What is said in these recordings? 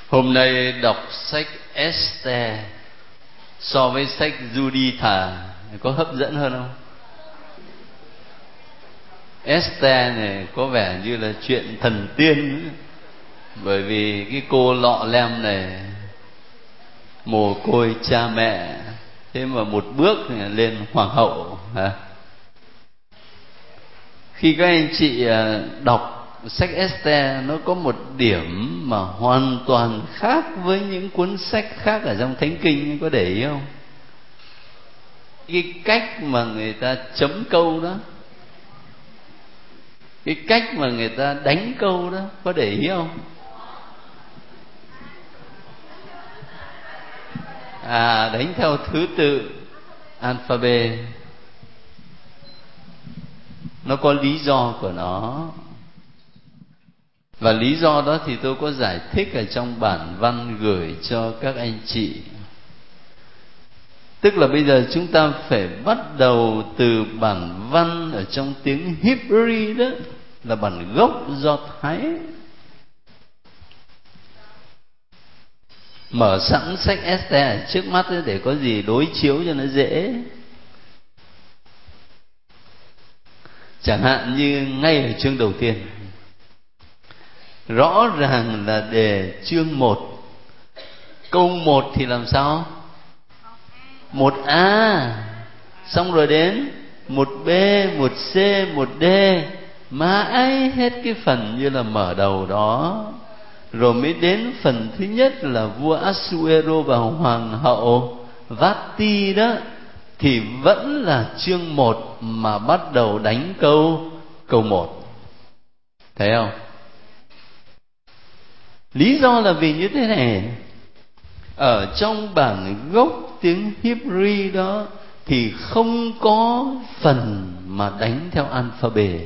Hôm nay đọc sách Esther so với sách Juditha có hấp dẫn hơn không? Esther này có vẻ như là chuyện thần tiên, bởi vì cái cô lọ lem này mồ côi cha mẹ, thế mà một bước lên hoàng hậu hả? Khi các anh chị đọc sách Esther, nó có một điểm mà hoàn toàn khác với những cuốn sách khác ở trong Thánh Kinh, có để ý không? Cái cách mà người ta chấm câu đó, cái cách mà người ta đánh câu đó, có để ý không? Đánh theo thứ tự alphabet. Nó có lý do của nó, và lý do đó thì tôi có giải thích ở trong bản văn gửi cho các anh chị. Tức là bây giờ chúng ta phải bắt đầu từ bản văn ở trong tiếng Hebrew, đó là bản gốc Do Thái. Mở sẵn sách Esther trước mắt để có gì đối chiếu cho nó dễ. Chẳng hạn như ngay ở chương đầu tiên, rõ ràng là đề chương 1, câu 1 thì làm sao? 1A, xong rồi đến 1B, 1C, 1D, mãi hết cái phần như là mở đầu đó, rồi mới đến phần thứ nhất là vua Asuero và hoàng hậu Vati đó, thì vẫn là chương 1 mà bắt đầu đánh câu 1. Thấy không? Lý do là vì như thế này, ở trong bản gốc tiếng Hebrew đó thì không có phần mà đánh theo alphabet.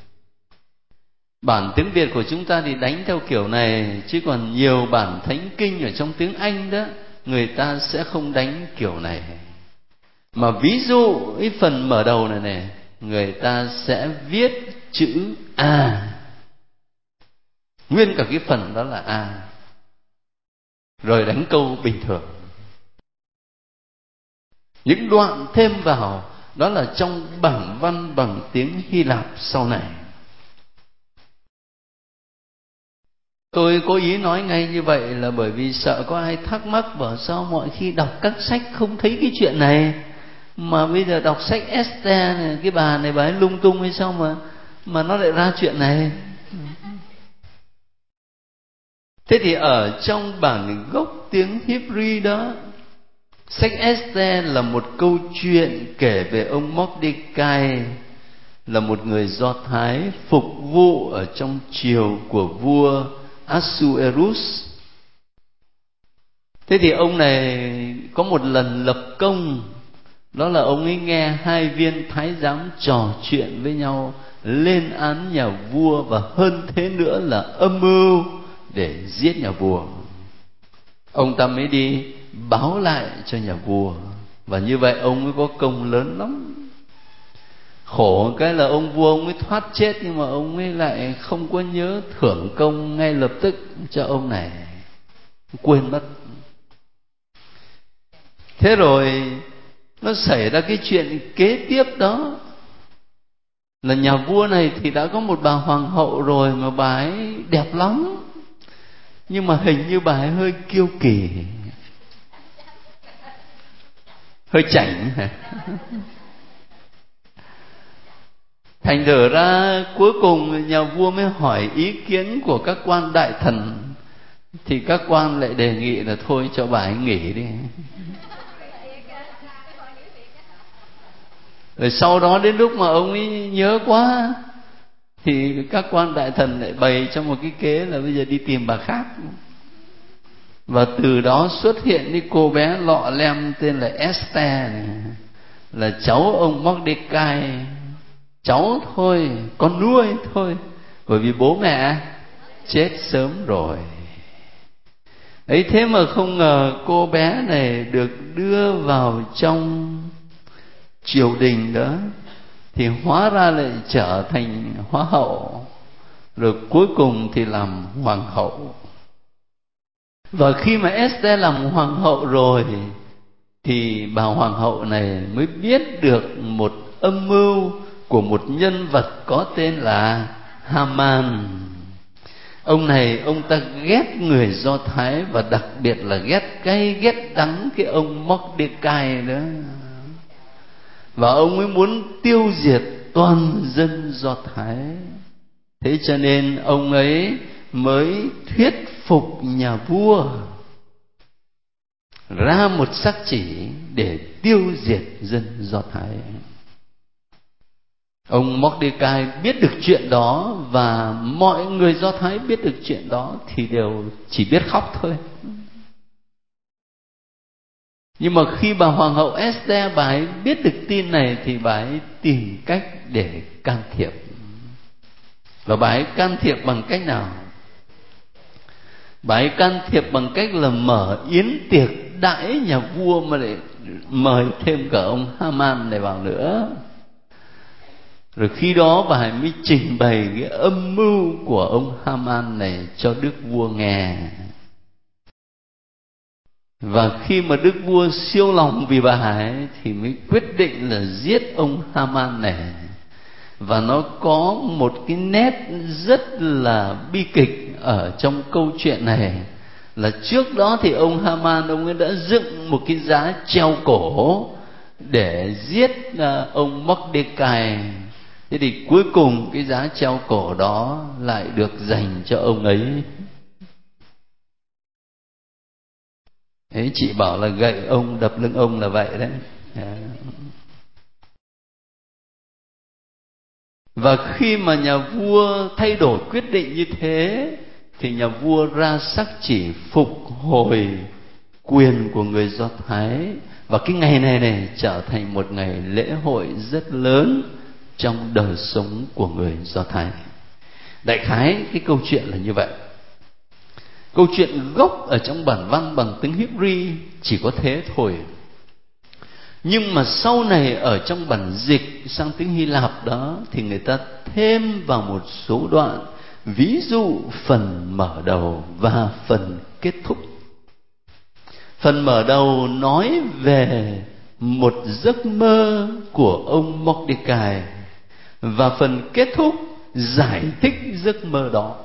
Bản tiếng Việt của chúng ta thì đánh theo kiểu này, chứ còn nhiều bản thánh kinh ở trong tiếng Anh đó, người ta sẽ không đánh kiểu này. Mà ví dụ cái phần mở đầu này này, người ta sẽ viết chữ A, nguyên cả cái phần đó là A, rồi đánh câu bình thường. Những đoạn thêm vào đó là trong bản văn bằng tiếng Hy Lạp sau này. Tôi có ý nói ngay như vậy là bởi vì sợ có ai thắc mắc, bảo sao mọi khi đọc các sách không thấy cái chuyện này, mà bây giờ đọc sách Esther này, cái bà này bà ấy lung tung hay sao mà nó lại ra chuyện này. Thế thì ở trong bản gốc tiếng Hebrew đó, sách Esther là một câu chuyện kể về ông Mordecai, là một người Do Thái phục vụ ở trong triều của vua Ahasuerus. Thế thì ông này có một lần lập công, đó là ông ấy nghe hai viên thái giám trò chuyện với nhau, lên án nhà vua, và hơn thế nữa là âm mưu để giết nhà vua. Ông ta mới đi báo lại cho nhà vua, và như vậy ông mới có công lớn lắm. Khổ cái là ông vua ông ấy thoát chết, nhưng mà ông ấy lại không có nhớ thưởng công ngay lập tức cho ông này, quên mất. Thế rồi nó xảy ra cái chuyện kế tiếp, đó là nhà vua này thì đã có một bà hoàng hậu rồi, mà bà ấy đẹp lắm, nhưng mà hình như bà ấy hơi kiêu kỳ, hơi chảnh. Thành thử ra cuối cùng nhà vua mới hỏi ý kiến của các quan đại thần, thì các quan lại đề nghị là thôi cho bà ấy nghỉ đi. Rồi sau đó đến lúc mà ông ấy nhớ quá, thì các quan đại thần lại bày cho một cái kế là bây giờ đi tìm bà khác. Và từ đó xuất hiện cái cô bé lọ lem tên là Esther này, là cháu ông Mordecai, cháu thôi, con nuôi thôi, bởi vì bố mẹ chết sớm rồi. Ấy thế mà không ngờ cô bé này được đưa vào trong triều đình đó, thì hóa ra lại trở thành hoa hậu, rồi cuối cùng thì làm hoàng hậu. Và khi mà Esther làm hoàng hậu rồi thì bà hoàng hậu này mới biết được một âm mưu của một nhân vật có tên là Haman. Ông này, ông ta ghét người Do Thái, và đặc biệt là ghét cay ghét đắng cái ông Mordecai đó. Và ông ấy muốn tiêu diệt toàn dân Do Thái. Thế cho nên ông ấy mới thuyết phục nhà vua ra một sắc chỉ để tiêu diệt dân Do Thái. Ông Mordecai biết được chuyện đó, và mọi người Do Thái biết được chuyện đó thì đều chỉ biết khóc thôi. Nhưng mà khi bà hoàng hậu Esther bà ấy biết được tin này thì bà ấy tìm cách để can thiệp. Và bà ấy can thiệp bằng cách nào? Bà ấy can thiệp bằng cách là mở yến tiệc đãi nhà vua, mà để mời thêm cả ông Haman này vào nữa. Rồi khi đó bà ấy mới trình bày cái âm mưu của ông Haman này cho đức vua nghe. Và khi mà đức vua siêu lòng vì bà ấy thì mới quyết định là giết ông Haman này. Và nó có một cái nét rất là bi kịch ở trong câu chuyện này, là trước đó thì ông Haman, ông ấy đã dựng một cái giá treo cổ để giết ông Mordecai. Thế thì cuối cùng cái giá treo cổ đó lại được dành cho ông ấy. Thế chị bảo là gậy ông đập lưng ông là vậy đấy. Và khi mà nhà vua thay đổi quyết định như thế thì nhà vua ra sắc chỉ phục hồi quyền của người Do Thái. Và cái ngày này trở thành một ngày lễ hội rất lớn trong đời sống của người Do Thái. Đại khái cái câu chuyện là như vậy. Câu chuyện gốc ở trong bản văn bằng tiếng Hebrew chỉ có thế thôi. Nhưng mà sau này ở trong bản dịch sang tiếng Hy Lạp đó thì người ta thêm vào một số đoạn, ví dụ phần mở đầu và phần kết thúc. Phần mở đầu nói về một giấc mơ của ông Mordecai, và phần kết thúc giải thích giấc mơ đó.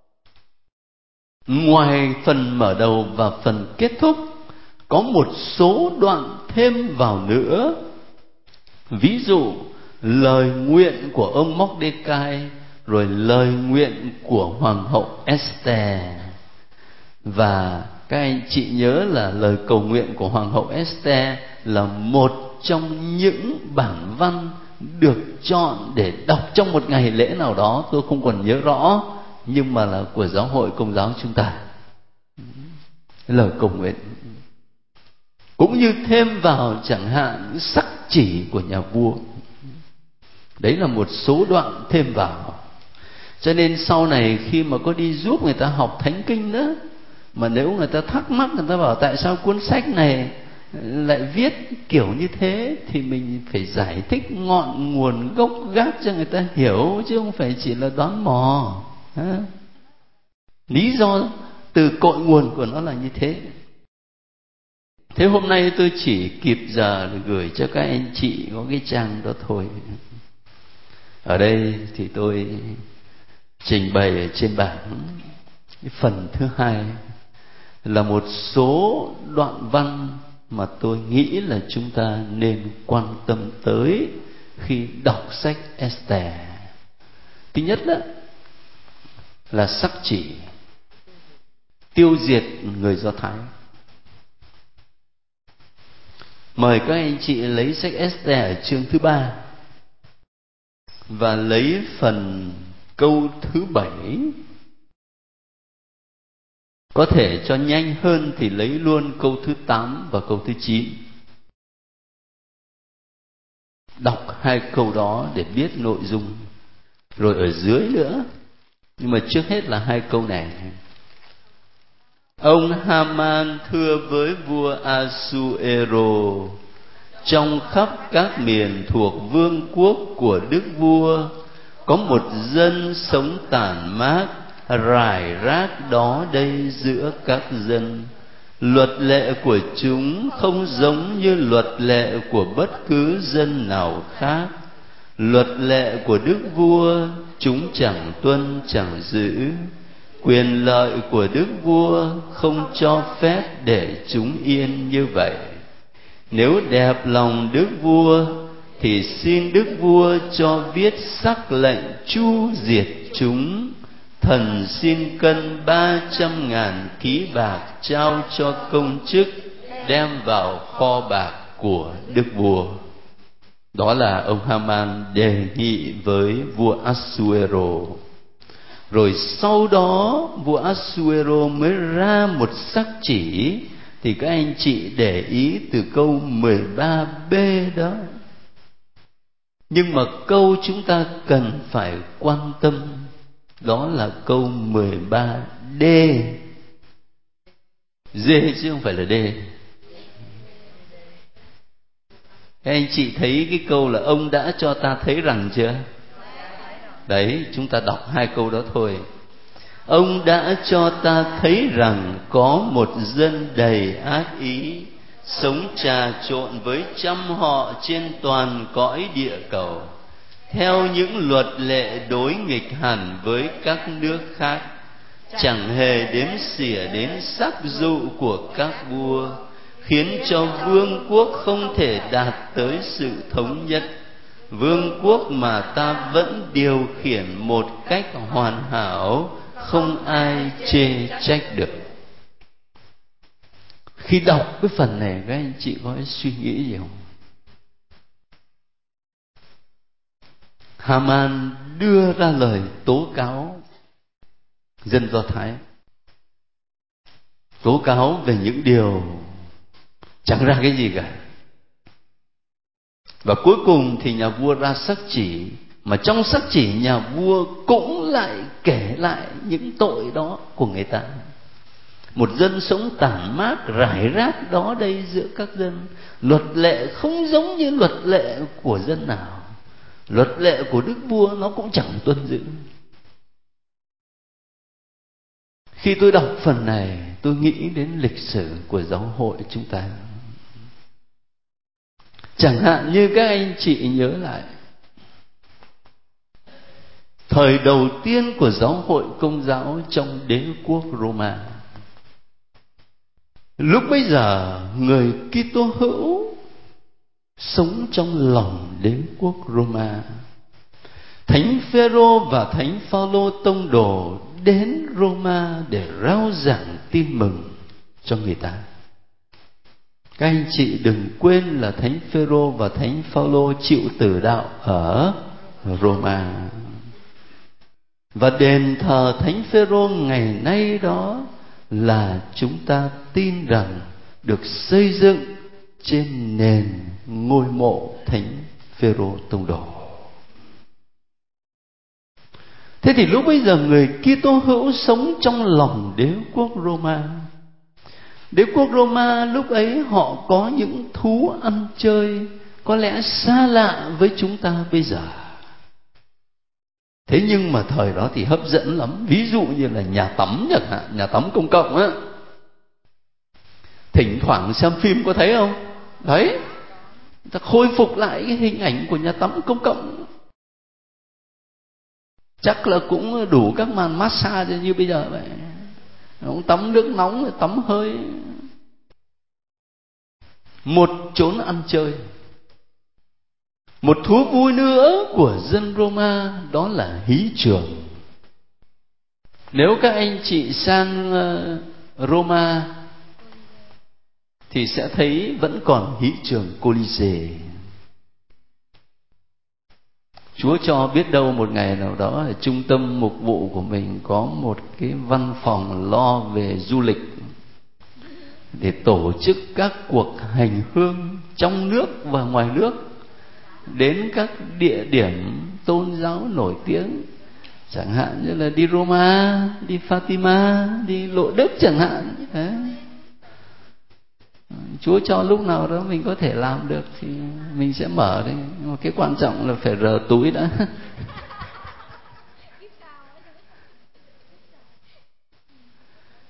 Ngoài phần mở đầu và phần kết thúc, có một số đoạn thêm vào nữa, ví dụ lời nguyện của ông Mordecai, rồi lời nguyện của hoàng hậu Esther. Và các anh chị nhớ là lời cầu nguyện của hoàng hậu Esther là một trong những bản văn được chọn để đọc trong một ngày lễ nào đó, tôi không còn nhớ rõ, nhưng mà là của giáo hội Công giáo chúng ta. Lời cầu nguyện cũng như thêm vào chẳng hạn sắc chỉ của nhà vua. Đấy là một số đoạn thêm vào. Cho nên sau này khi mà có đi giúp người ta học thánh kinh đó, mà nếu người ta thắc mắc, người ta bảo tại sao cuốn sách này lại viết kiểu như thế, thì mình phải giải thích ngọn nguồn gốc gác cho người ta hiểu, chứ không phải chỉ là đoán mò. Lý do từ cội nguồn của nó là như thế. Thế hôm nay tôi chỉ kịp giờ để gửi cho các anh chị có cái trang đó thôi. Ở đây thì tôi trình bày ở trên bảng cái phần thứ hai là một số đoạn văn mà tôi nghĩ là chúng ta nên quan tâm tới khi đọc sách Esther. Thứ nhất đó là sắc chỉ tiêu diệt người Do Thái. Mời các anh chị lấy sách Esther ở chương thứ 3 và lấy phần câu thứ 7. Có thể cho nhanh hơn thì lấy luôn câu thứ 8 và câu thứ 9. Đọc hai câu đó để biết nội dung. Rồi ở dưới nữa, nhưng mà trước hết là hai câu này. Ông Haman thưa với vua Asuero: trong khắp các miền thuộc vương quốc của đức vua có một dân sống tản mát, rải rác đó đây giữa các dân. Luật lệ của chúng không giống như luật lệ của bất cứ dân nào khác. Luật lệ của đức vua chúng chẳng tuân chẳng giữ. Quyền lợi của đức vua không cho phép để chúng yên như vậy. Nếu đẹp lòng đức vua thì xin đức vua cho viết sắc lệnh chu diệt chúng. Thần xin cân 300.000 ký bạc trao cho công chức, đem vào kho bạc của đức vua. Đó là ông Haman đề nghị với vua Ahasuero. Rồi sau đó vua Ahasuero mới ra một sắc chỉ. Thì các anh chị để ý từ câu 13b đó. Nhưng mà câu chúng ta cần phải quan tâm, đó là câu 13D. D chứ không phải là D. Các anh chị thấy cái câu là ông đã cho ta thấy rằng chưa? Đấy, chúng ta đọc hai câu đó thôi. Ông đã cho ta thấy rằng có một dân đầy ác ý, sống trà trộn với trăm họ trên toàn cõi địa cầu, theo những luật lệ đối nghịch hẳn với các nước khác, chẳng hề đếm xỉa đến sắc dụ của các vua, khiến cho vương quốc không thể đạt tới sự thống nhất. Vương quốc mà ta vẫn điều khiển một cách hoàn hảo, không ai chê trách được. Khi đọc cái phần này, các anh chị có suy nghĩ gì không? Haman đưa ra lời tố cáo dân Do Thái, tố cáo về những điều chẳng ra cái gì cả. Và cuối cùng thì nhà vua ra sắc chỉ, mà trong sắc chỉ nhà vua cũng lại kể lại những tội đó của người ta. Một dân sống tản mát rải rác đó đây giữa các dân, luật lệ không giống như luật lệ của dân nào, luật lệ của đức vua nó cũng chẳng tuân giữ. Khi tôi đọc phần này, tôi nghĩ đến lịch sử của giáo hội chúng ta. Chẳng hạn như các anh chị nhớ lại thời đầu tiên của giáo hội Công giáo trong đế quốc Roma. Lúc bấy giờ người Kitô hữu sống trong lòng đế quốc Roma. Thánh Phêrô và Thánh Phaolô tông đồ đến Roma để rao giảng tin mừng cho người ta. Các anh chị đừng quên là Thánh Phêrô và Thánh Phaolô chịu tử đạo ở Roma. Và đền thờ Thánh Phêrô ngày nay đó là chúng ta tin rằng được xây dựng trên nền ngôi mộ Thánh Phêrô tông đồ. Thế thì lúc bấy giờ người Kitô hữu sống trong lòng đế quốc Roma. Đế quốc Roma lúc ấy họ có những thú ăn chơi có lẽ xa lạ với chúng ta bây giờ. Thế nhưng mà thời đó thì hấp dẫn lắm. Ví dụ như là nhà tắm chẳng hạn, nhà tắm công cộng á. Thỉnh thoảng xem phim có thấy không? Đấy, ta khôi phục lại cái hình ảnh của nhà tắm công cộng. Chắc là cũng đủ các màn massage như bây giờ vậy. Ông tắm nước nóng, tắm hơi. Một chốn ăn chơi. Một thú vui nữa của dân Roma đó là hí trường. Nếu các anh chị sang Roma thì sẽ thấy vẫn còn hí trường Colisee. Chúa cho biết đâu một ngày nào đó ở trung tâm mục vụ của mình có một cái văn phòng lo về du lịch để tổ chức các cuộc hành hương trong nước và ngoài nước đến các địa điểm tôn giáo nổi tiếng, chẳng hạn như là đi Roma, đi Fatima, đi Lộ Đức chẳng hạn. Đấy. Chúa cho lúc nào đó mình có thể làm được thì mình sẽ mở đấy. Nhưng mà cái quan trọng là phải rờ túi đã.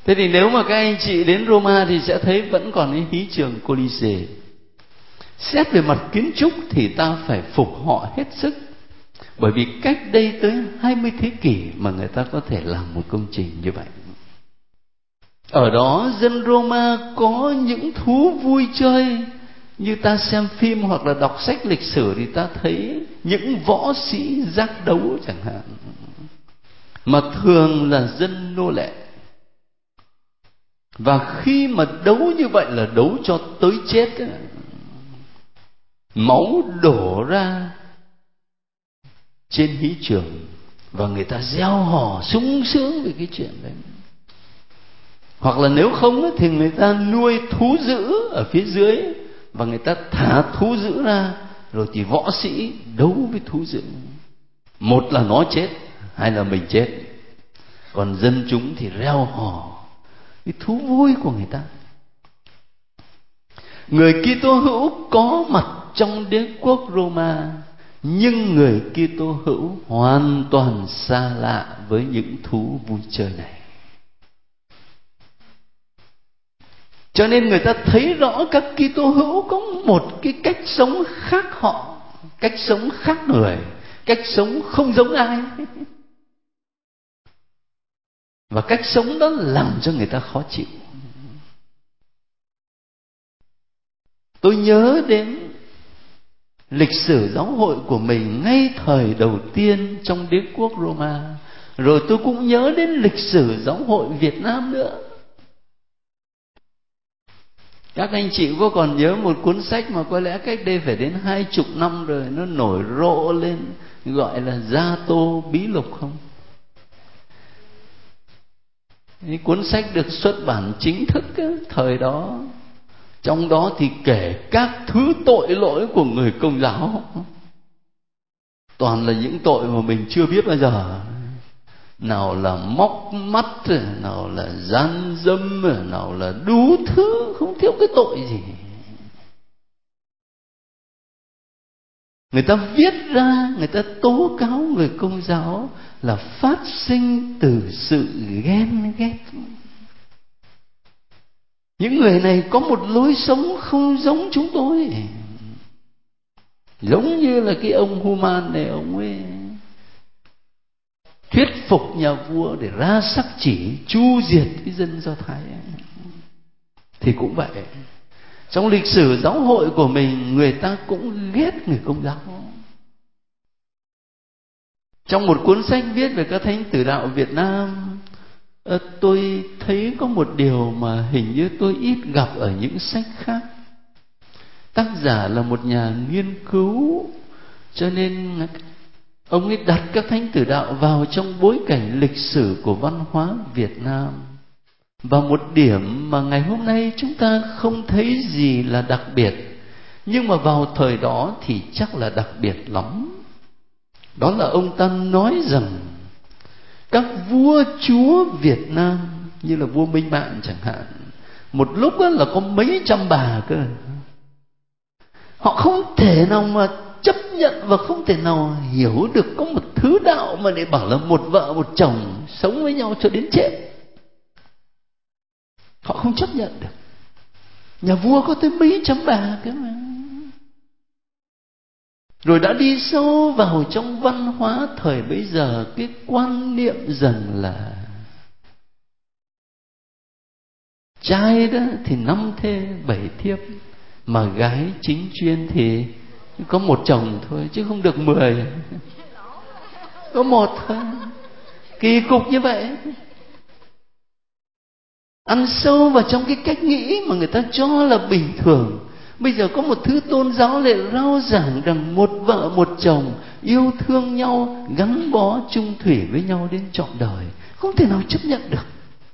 Thế thì nếu mà các anh chị đến Roma thì sẽ thấy vẫn còn cái hí trường Colisee. Xét về mặt kiến trúc thì ta phải phục họ hết sức, bởi vì cách đây tới 20 thế kỷ mà người ta có thể làm một công trình như vậy. Ở đó dân Roma có những thú vui chơi, như ta xem phim hoặc là đọc sách lịch sử thì ta thấy những võ sĩ giác đấu chẳng hạn, mà thường là dân nô lệ. Và khi mà đấu như vậy là đấu cho tới chết, máu đổ ra trên hí trường và người ta reo hò sung sướng về cái chuyện đấy. Hoặc là nếu không thì người ta nuôi thú dữ ở phía dưới và người ta thả thú dữ ra, rồi thì võ sĩ đấu với thú dữ. Một là nó chết, hai là mình chết. Còn dân chúng thì reo hò cái thú vui của người ta. Người Kitô hữu có mặt trong đế quốc Roma, nhưng người Kitô hữu hoàn toàn xa lạ với những thú vui chơi này. Cho nên người ta thấy rõ các Kitô hữu có một cái cách sống khác họ, cách sống khác người, cách sống không giống ai. Và cách sống đó làm cho người ta khó chịu. Tôi nhớ đến lịch sử giáo hội của mình ngay thời đầu tiên trong đế quốc Roma. Rồi tôi cũng nhớ đến lịch sử giáo hội Việt Nam nữa. Các anh chị có còn nhớ một cuốn sách mà có lẽ cách đây phải đến 20 năm rồi, nó nổi rộ lên, gọi là Gia Tô Bí Lục không? Cái cuốn sách được xuất bản chính thức thời đó. Trong đó thì kể các thứ tội lỗi của người Công giáo. Toàn là những tội mà mình chưa biết bao giờ. Nào là móc mắt, nào là gian dâm, nào là đủ thứ, không thiếu cái tội gì. Người ta viết ra, người ta tố cáo người Công giáo là phát sinh từ sự ghen ghét. Những người này có một lối sống không giống chúng tôi. Giống như là cái ông Human này, ông ấy thuyết phục nhà vua để ra sắc chỉ chu diệt cái dân Do Thái ấy. Thì cũng vậy, trong lịch sử giáo hội của mình, người ta cũng ghét người Công giáo. Trong một cuốn sách viết về các thánh tử đạo Việt Nam, tôi thấy có một điều mà hình như tôi ít gặp ở những sách khác. Tác giả là một nhà nghiên cứu, cho nên ông ấy đặt các thánh tử đạo vào trong bối cảnh lịch sử của văn hóa Việt Nam. Và một điểm mà ngày hôm nay chúng ta không thấy gì là đặc biệt, nhưng mà vào thời đó thì chắc là đặc biệt lắm. Đó là ông ta nói rằng các vua chúa Việt Nam, như là vua Minh Mạng chẳng hạn, một lúc là có mấy trăm bà cơ. Họ không thể nào mà chấp nhận và không thể nào hiểu được có một thứ đạo mà để bảo là một vợ một chồng sống với nhau cho đến chết. Họ không chấp nhận được. Nhà vua có tới mấy trăm bà cơ mà. Rồi đã đi sâu vào trong văn hóa thời bấy giờ, cái quan niệm rằng là trai đó thì 5 thê 7 thiếp, mà gái chính chuyên thì có một chồng thôi, chứ không được 10. Có một thôi. Kỳ cục như vậy. Ăn sâu vào trong cái cách nghĩ mà người ta cho là bình thường. Bây giờ có một thứ tôn giáo lại rao giảng rằng một vợ một chồng yêu thương nhau, gắn bó chung thủy với nhau đến trọn đời. Không thể nào chấp nhận được.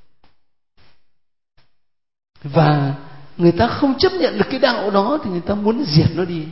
Và người ta không chấp nhận được cái đạo đó thì người ta muốn diệt nó đi.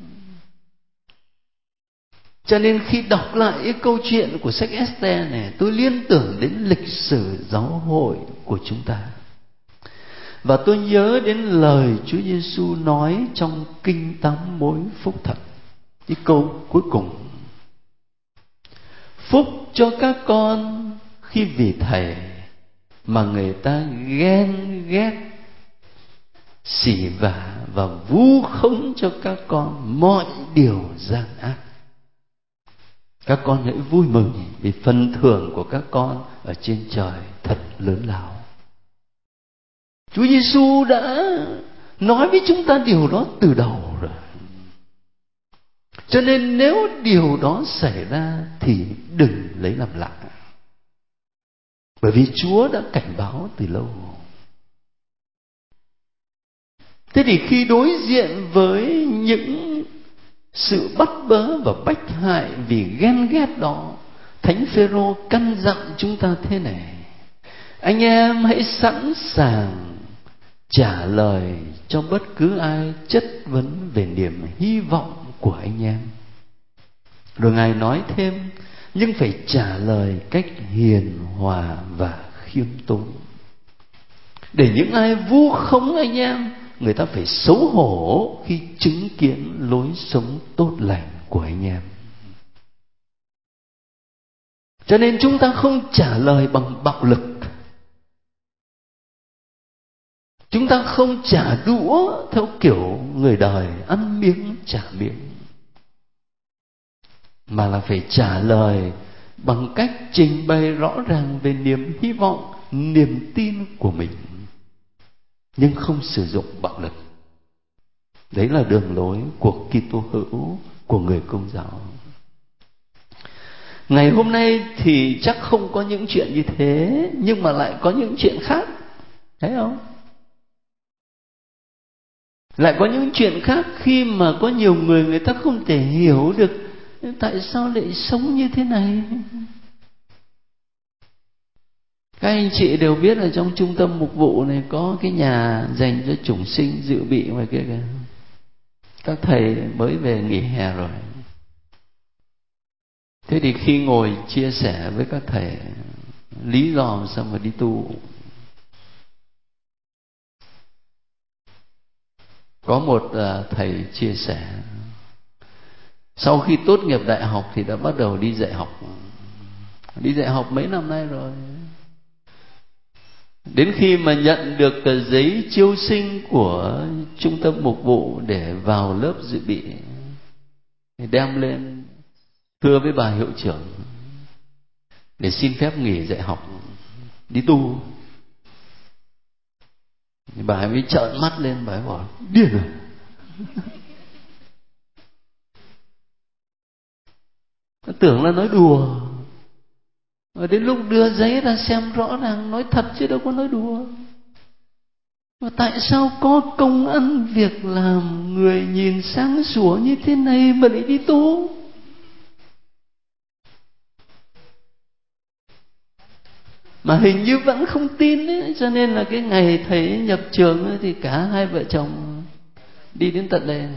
Cho nên khi đọc lại cái câu chuyện của sách Ê-xter này, tôi liên tưởng đến lịch sử giáo hội của chúng ta. Và tôi nhớ đến lời Chúa Giêsu nói trong Kinh Tám Mối Phúc Thật, cái câu cuối cùng: phúc cho các con khi vì Thầy mà người ta ghen ghét, xỉ vả và vu khống cho các con mọi điều gian ác. Các con hãy vui mừng vì phần thưởng của các con ở trên trời thật lớn lao. Chúa Giêsu đã nói với chúng ta điều đó từ đầu rồi. Cho nên nếu điều đó xảy ra thì đừng lấy làm lạ. Bởi vì Chúa đã cảnh báo từ lâu. Thế thì khi đối diện với những sự bắt bớ và bách hại vì ghen ghét đó, Thánh Phêrô căn dặn chúng ta thế này: anh em hãy sẵn sàng trả lời cho bất cứ ai chất vấn về niềm hy vọng của anh em. Rồi Ngài nói thêm, nhưng phải trả lời cách hiền hòa và khiêm tốn, để những ai vu khống anh em, người ta phải xấu hổ khi chứng kiến lối sống tốt lành của anh em. Cho nên chúng ta không trả lời bằng bạo lực, chúng ta không trả đũa theo kiểu người đời ăn miếng trả miếng, mà là phải trả lời bằng cách trình bày rõ ràng về niềm hy vọng, niềm tin của mình, nhưng không sử dụng bạo lực. Đấy là đường lối của Kitô hữu, của người Công giáo. Ngày hôm nay thì chắc không có những chuyện như thế, nhưng mà lại có những chuyện khác, thấy không? Lại có những chuyện khác khi mà có nhiều người ta không thể hiểu được tại sao lại sống như thế này. Các anh chị đều biết là trong trung tâm mục vụ này có cái nhà dành cho chủng sinh dự bị ngoài kia kìa. Các thầy mới về nghỉ hè rồi. Thế thì khi ngồi chia sẻ với các thầy lý do sao mà đi tu, có một thầy chia sẻ sau khi tốt nghiệp đại học thì đã bắt đầu đi dạy học. Đi dạy học mấy năm nay rồi. Đến khi mà nhận được giấy chiêu sinh của trung tâm mục vụ để vào lớp dự bị, thì đem lên thưa với bà hiệu trưởng để xin phép nghỉ dạy học đi tu. Thì bà ấy mới trợn mắt lên, bà ấy bảo điên rồi. Nó tưởng là nói đùa, và đến lúc đưa giấy ra xem rõ ràng nói thật chứ đâu có nói đùa. Và tại sao có công ăn việc làm, người nhìn sáng sủa như thế này mà lại đi tu? Mà hình như vẫn không tin ấy. Cho nên là cái ngày thầy nhập trường ấy, thì cả hai vợ chồng đi đến tận đây.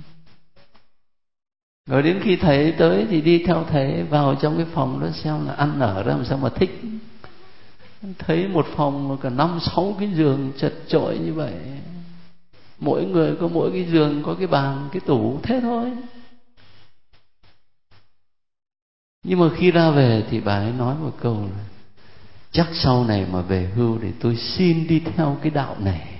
Rồi đến khi thầy tới thì đi theo thầy vào trong cái phòng đó xem là ăn ở ra làm sao mà thích. Thấy một phòng cả 5-6 cái giường chật chội như vậy, mỗi người có mỗi cái giường, có cái bàn, cái tủ, thế thôi. Nhưng mà khi ra về thì bà ấy nói một câu là chắc sau này mà về hưu thì tôi xin đi theo cái đạo này.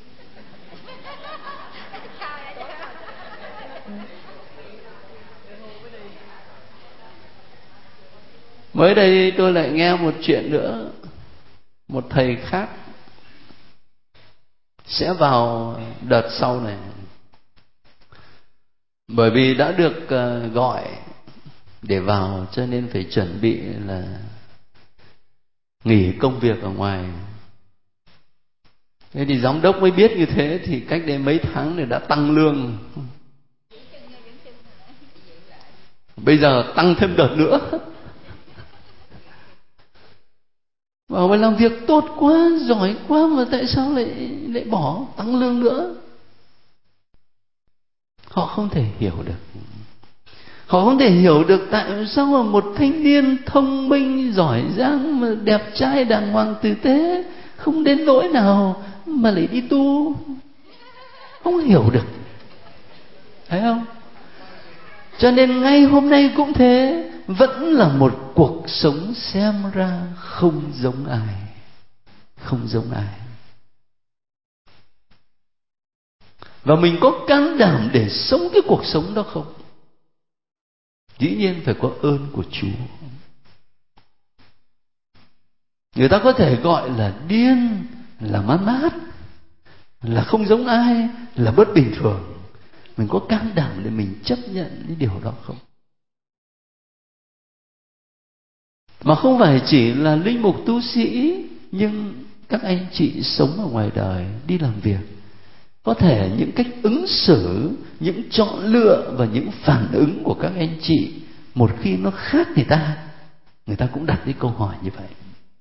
Mới đây tôi lại nghe một chuyện nữa. Một thầy khác sẽ vào đợt sau này, bởi vì đã được gọi để vào cho nên phải chuẩn bị là nghỉ công việc ở ngoài. Thế thì giám đốc mới biết như thế thì cách đây mấy tháng thì đã tăng lương. Bây giờ tăng thêm đợt nữa. Bảo mày làm việc tốt quá, giỏi quá mà tại sao lại bỏ, tăng lương nữa? Họ không thể hiểu được. Họ không thể hiểu được tại sao mà một thanh niên thông minh, giỏi giang, mà đẹp trai, đàng hoàng, tử tế, không đến nỗi nào mà lại đi tu. Không hiểu được. Thấy không? Cho nên ngay hôm nay cũng thế, vẫn là một cuộc sống xem ra không giống ai. không giống ai. Và mình có can đảm để sống cái cuộc sống đó không? Dĩ nhiên phải có ơn của Chúa. Người ta có thể gọi là điên, là man mát, là không giống ai, là bất bình thường. Mình có can đảm để mình chấp nhận cái điều đó không? Mà không phải chỉ là linh mục tu sĩ, nhưng các anh chị sống ở ngoài đời, đi làm việc, có thể những cách ứng xử, những chọn lựa và những phản ứng của các anh chị một khi nó khác người ta cũng đặt cái câu hỏi như vậy.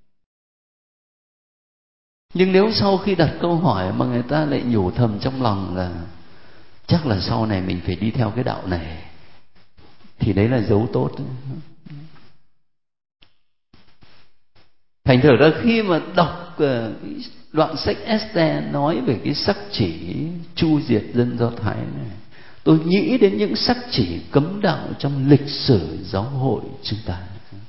Nhưng nếu sau khi đặt câu hỏi mà người ta lại nhủ thầm trong lòng là chắc là sau này mình phải đi theo cái đạo này, thì đấy là dấu tốt. Thành thử ra khi mà đọc đoạn sách Ê-xê nói về cái sắc chỉ chu diệt dân Do Thái này, tôi nghĩ đến những sắc chỉ cấm đạo trong lịch sử giáo hội chúng ta.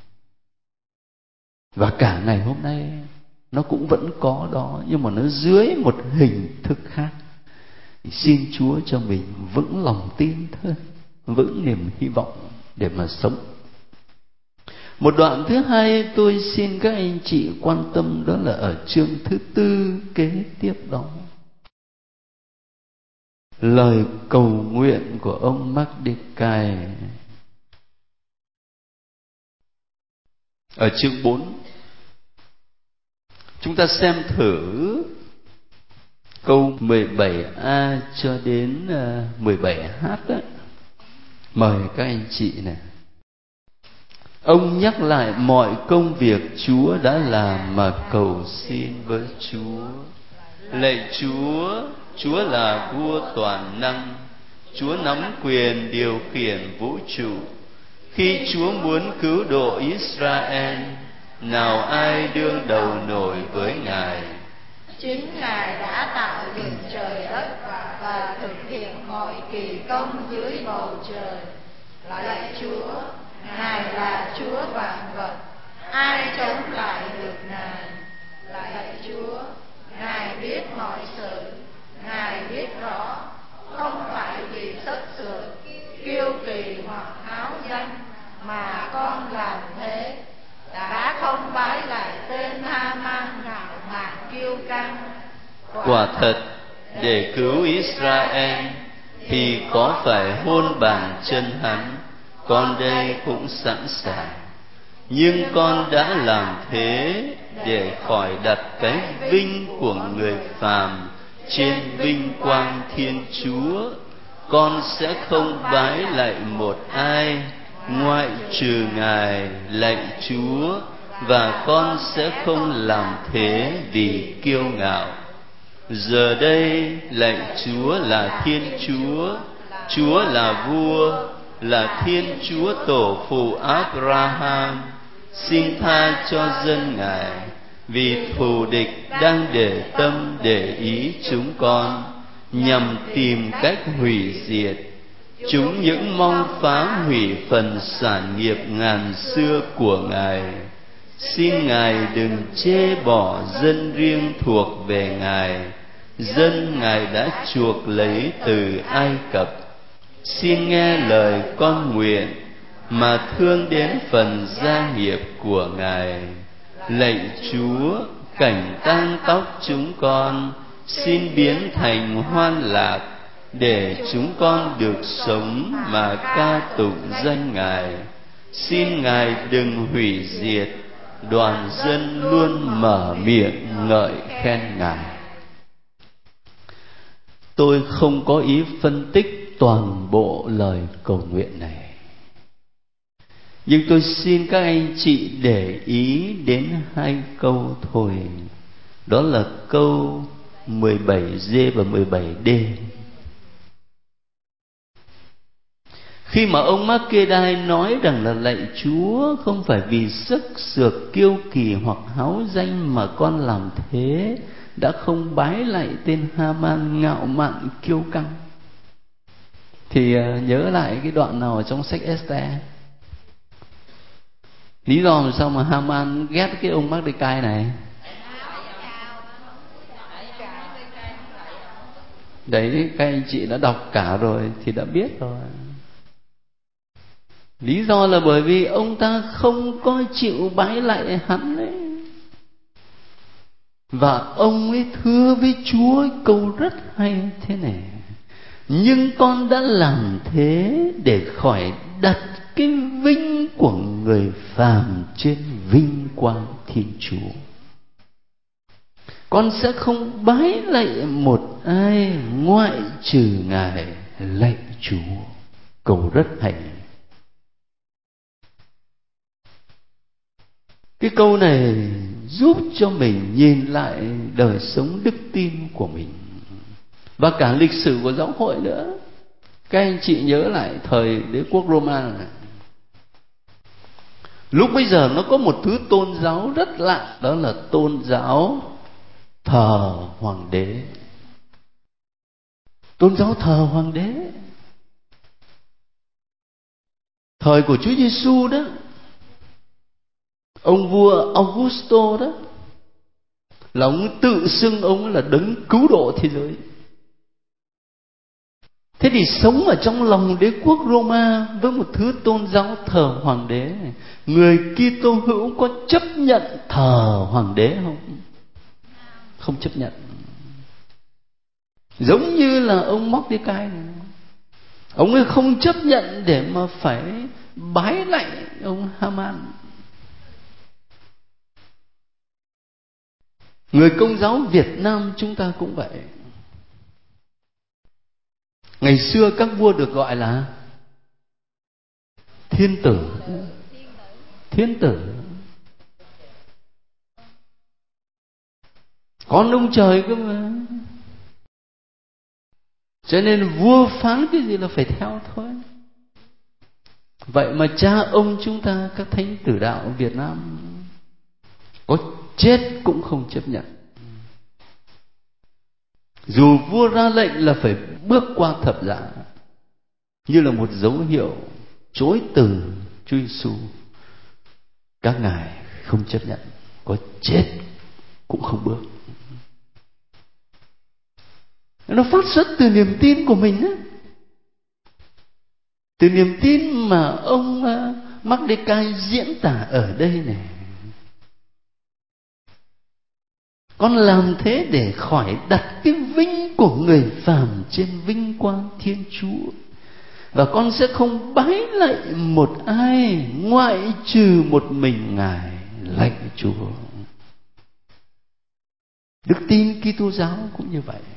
Và cả ngày hôm nay nó cũng vẫn có đó, nhưng mà nó dưới một hình thức khác. Xin Chúa cho mình vững lòng tin thôi, vững niềm hy vọng để mà sống. Một đoạn thứ hai tôi xin các anh chị quan tâm, đó là ở chương thứ 4 kế tiếp đó. Lời cầu nguyện của ông Mác-đê-cai ở chương 4. Chúng ta xem thử câu 17A cho đến 17H đó. Mời các anh chị này. Ông nhắc lại mọi công việc Chúa đã làm mà cầu xin với Chúa. Lạy Chúa, Chúa là vua toàn năng, Chúa nắm quyền điều khiển vũ trụ. Khi Chúa muốn cứu độ Israel, nào ai đương đầu nổi với Ngài? Chính Ngài đã tạo dựng trời đất và thực hiện mọi kỳ công dưới bầu trời. Lạy Chúa, Ngài là Chúa vạn vật, ai chống lại được Ngài? Lạy Chúa, Ngài biết mọi sự, Ngài biết rõ, không phải vì tất sự, kiêu kỳ hoặc háo danh mà con làm thế. Đã không bái lại tên Ha-man ngạo mạn kiêu căng. Quả thật, để cứu Israel thì có phải hôn bàn chân hắn, con đây cũng sẵn sàng. Nhưng con đã làm thế để khỏi đặt cái vinh của người phàm trên vinh quang Thiên Chúa. Con sẽ không bái lại một ai ngoại trừ Ngài, lạy Chúa, và con sẽ không làm thế vì kiêu ngạo. Giờ đây, lạy Chúa là Thiên Chúa, Chúa là vua, là Thiên Chúa tổ phụ Abraham. Xin tha cho dân Ngài, vì thù địch đang để tâm để ý chúng con, nhằm tìm cách hủy diệt. Chúng những mong phá hủy phần sản nghiệp ngàn xưa của Ngài. Xin Ngài đừng chê bỏ dân riêng thuộc về Ngài, dân Ngài đã chuộc lấy từ Ai Cập. Xin nghe lời con nguyện mà thương đến phần gia nghiệp của Ngài. Lạy Chúa, cảnh tang tóc chúng con xin biến thành hoan lạc, để chúng con được sống mà ca tụng danh Ngài. Xin Ngài đừng hủy diệt, đoàn dân luôn mở miệng ngợi khen Ngài. Tôi không có ý phân tích toàn bộ lời cầu nguyện này, nhưng tôi xin các anh chị để ý đến hai câu thôi. Đó là câu 17D và 17D. Khi mà ông Mác-đê-cai nói rằng là lạy Chúa, không phải vì sức sược kiêu kỳ hoặc háo danh mà con làm thế, đã không bái lại tên Ha-man ngạo mạn kiêu căng, thì nhớ lại cái đoạn nào ở trong sách Ê-xê? Lý do làm sao mà Ha-man ghét cái ông Mác-đê-cai này? Đấy, các anh chị đã đọc cả rồi thì đã biết rồi. Lý do là bởi vì ông ta không có chịu bái lại hắn ấy. Và ông ấy thưa với Chúa câu rất hay thế này: nhưng con đã làm thế để khỏi đặt cái vinh của người phàm trên vinh quang Thiên Chúa. Con sẽ không bái lạy một ai ngoại trừ Ngài lạy Chúa. Câu rất hay. Cái câu này giúp cho mình nhìn lại đời sống đức tin của mình và cả lịch sử của giáo hội nữa. Các anh chị nhớ lại thời đế quốc Roma này. Lúc bây giờ nó có một thứ tôn giáo rất lạ, đó là tôn giáo thờ hoàng đế. Tôn giáo thờ hoàng đế. Thời của Chúa Giêsu đó, ông vua Augusto đó, là ông tự xưng ông là đấng cứu độ thế giới. Thế thì sống ở trong lòng đế quốc Roma với một thứ tôn giáo thờ hoàng đế này, người Kitô hữu có chấp nhận thờ hoàng đế không? Không chấp nhận. Giống như là ông Mordecai này, ông ấy không chấp nhận để mà phải bái lạy ông Haman. Người Công giáo Việt Nam chúng ta cũng vậy. Ngày xưa các vua được gọi là thiên tử. Thiên tử, con ông trời cơ mà. Cho nên vua phán cái gì là phải theo thôi. Vậy mà cha ông chúng ta, các thánh tử đạo Việt Nam, có chết cũng không chấp nhận. Dù vua ra lệnh là phải bước qua thập giá, như là một dấu hiệu chối từ Chúa Giêsu, các ngài không chấp nhận, có chết cũng không bước. Nó phát xuất từ niềm tin của mình á, từ niềm tin mà ông Mordecai diễn tả ở đây này. Con làm thế để khỏi đặt cái vinh của người phàm trên vinh quang Thiên Chúa, và con sẽ không bái lạy một ai ngoại trừ một mình Ngài lạy Chúa. Đức tin Kitô giáo cũng như vậy.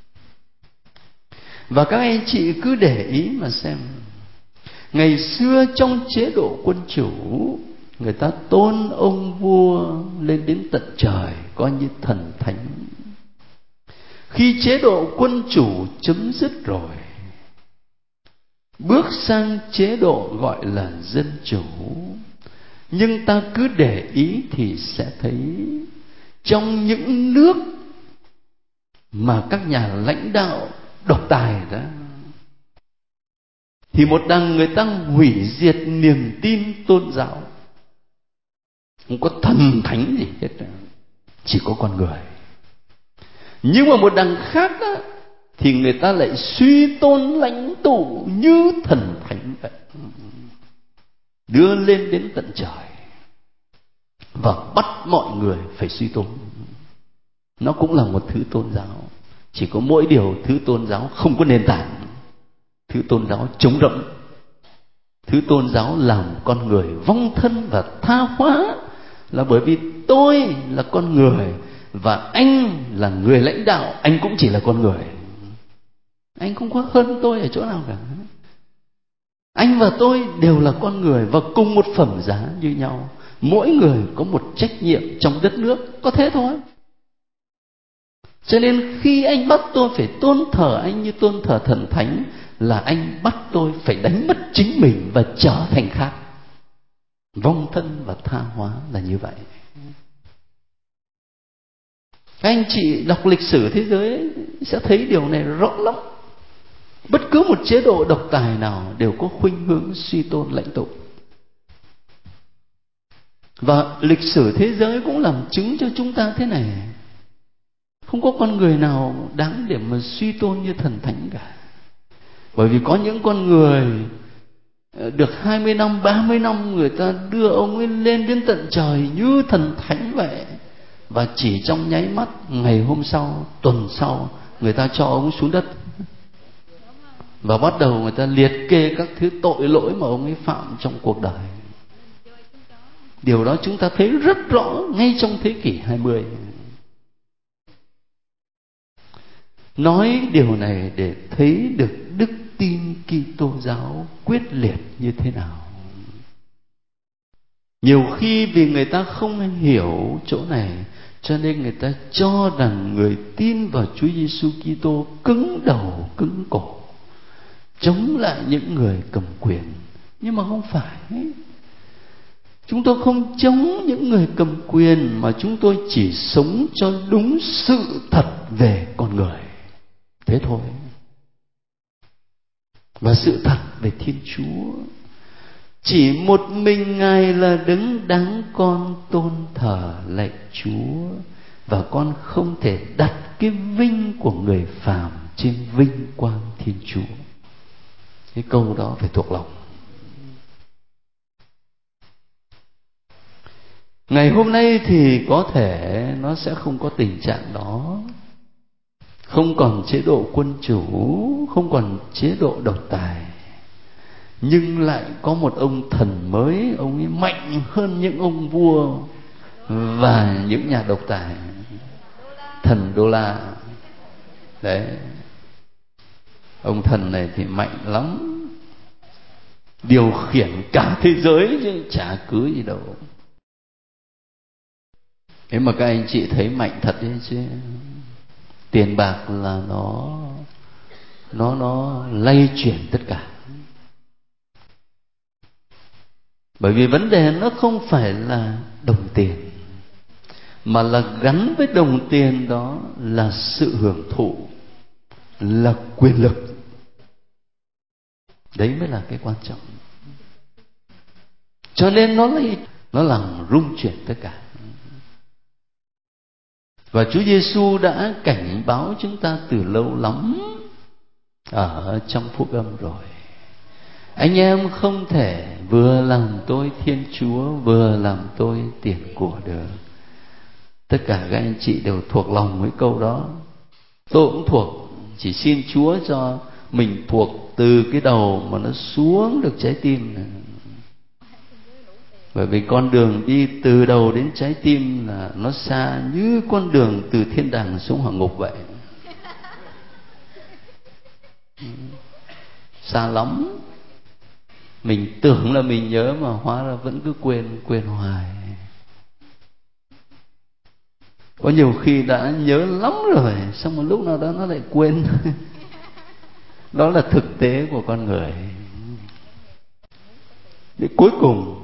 Và các anh chị cứ để ý mà xem, ngày xưa trong chế độ quân chủ, người ta tôn ông vua lên đến tận trời, coi như thần thánh. Khi chế độ quân chủ chấm dứt rồi, bước sang chế độ gọi là dân chủ. Nhưng ta cứ để ý thì sẽ thấy, trong những nước mà các nhà lãnh đạo độc tài đó, thì một đằng người ta hủy diệt niềm tin tôn giáo, không có thần thánh gì hết, chỉ có con người. Nhưng mà một đằng khác đó, thì người ta lại suy tôn lãnh tụ như thần thánh vậy, đưa lên đến tận trời và bắt mọi người phải suy tôn. Nó cũng là một thứ tôn giáo, chỉ có mỗi điều thứ tôn giáo không có nền tảng. Thứ tôn giáo trống rỗng. Thứ tôn giáo làm con người vong thân và tha hóa, là bởi vì tôi là con người và anh là người lãnh đạo, anh cũng chỉ là con người, anh không có hơn tôi ở chỗ nào cả. Anh và tôi đều là con người và cùng một phẩm giá như nhau. Mỗi người có một trách nhiệm trong đất nước, có thế thôi. Cho nên khi anh bắt tôi phải tôn thờ anh như tôn thờ thần thánh, là anh bắt tôi phải đánh mất chính mình và trở thành khác. Vong thân và tha hóa là như vậy. Các anh chị đọc lịch sử thế giới sẽ thấy điều này rõ lắm. Bất cứ một chế độ độc tài nào đều có khuynh hướng suy tôn lãnh tụ. Và lịch sử thế giới cũng làm chứng cho chúng ta thế này: Không có con người nào đáng để mà suy tôn như thần thánh cả. Bởi vì có những con người được 20 năm, 30 năm người ta đưa ông ấy lên đến tận trời như thần thánh vậy. Và chỉ trong nháy mắt, ngày hôm sau, tuần sau, người ta cho ông xuống đất. Và bắt đầu người ta liệt kê các thứ tội lỗi mà ông ấy phạm trong cuộc đời. Điều đó chúng ta thấy rất rõ ngay trong thế kỷ 20. Nói điều này để thấy được đức tin Kitô giáo quyết liệt như thế nào. Nhiều khi vì người ta không hiểu chỗ này, cho nên người ta cho rằng người tin vào Chúa Giêsu Kitô cứng đầu cứng cổ, chống lại những người cầm quyền. Nhưng mà không phải. Chúng tôi không chống những người cầm quyền, mà chúng tôi chỉ sống cho đúng sự thật về con người. Thế thôi. Và sự thật về Thiên Chúa. Chỉ một mình Ngài là đấng đáng con tôn thờ lạy Chúa. Và con không thể đặt cái vinh của người phàm trên vinh quang Thiên Chúa. Cái câu đó phải thuộc lòng. Ngày hôm nay thì có thể nó sẽ không có tình trạng đó. Không còn chế độ quân chủ, không còn chế độ độc tài. Nhưng lại có một ông thần mới, ông ấy mạnh hơn những ông vua và những nhà độc tài. Thần Đô La. Đấy. Ông thần này thì mạnh lắm, điều khiển cả thế giới chứ chả cứ gì đâu. Thế mà các anh chị thấy mạnh thật đấy chứ. Tiền bạc là nó lay chuyển tất cả. Bởi vì vấn đề nó không phải là đồng tiền, mà là gắn với đồng tiền đó là sự hưởng thụ, là quyền lực. Đấy mới là cái quan trọng. Cho nên nó làm rung chuyển tất cả. Và Chúa Giêsu đã cảnh báo chúng ta từ lâu lắm ở trong Phúc Âm rồi. Anh em không thể vừa làm tôi Thiên Chúa, vừa làm tôi tiền của được. Tất cả các anh chị đều thuộc lòng với câu đó. Tôi cũng thuộc. Chỉ xin Chúa cho mình thuộc từ cái đầu mà nó xuống được trái tim này. Bởi vì con đường đi từ đầu đến trái tim là nó xa như con đường từ thiên đàng xuống hỏa ngục vậy. Xa lắm. Mình tưởng là mình nhớ mà hóa ra vẫn cứ quên hoài. Có nhiều khi đã nhớ lắm rồi, xong một lúc nào đó nó lại quên. Đó là thực tế của con người. Đến cuối cùng,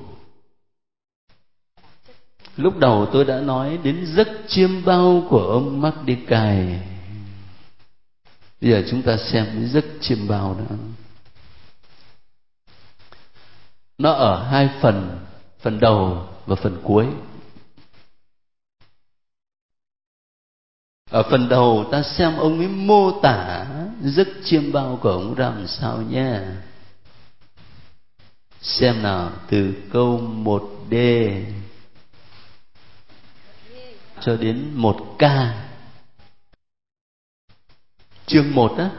lúc đầu tôi đã nói đến giấc chiêm bao của ông Mordecai. Bây giờ chúng ta xem cái giấc chiêm bao đó. Nó ở hai phần, phần đầu và phần cuối. Ở phần đầu ta xem ông ấy mô tả giấc chiêm bao của ông ra làm sao nha. Xem nào, từ câu 1D cho đến 1K. Chương 1 á.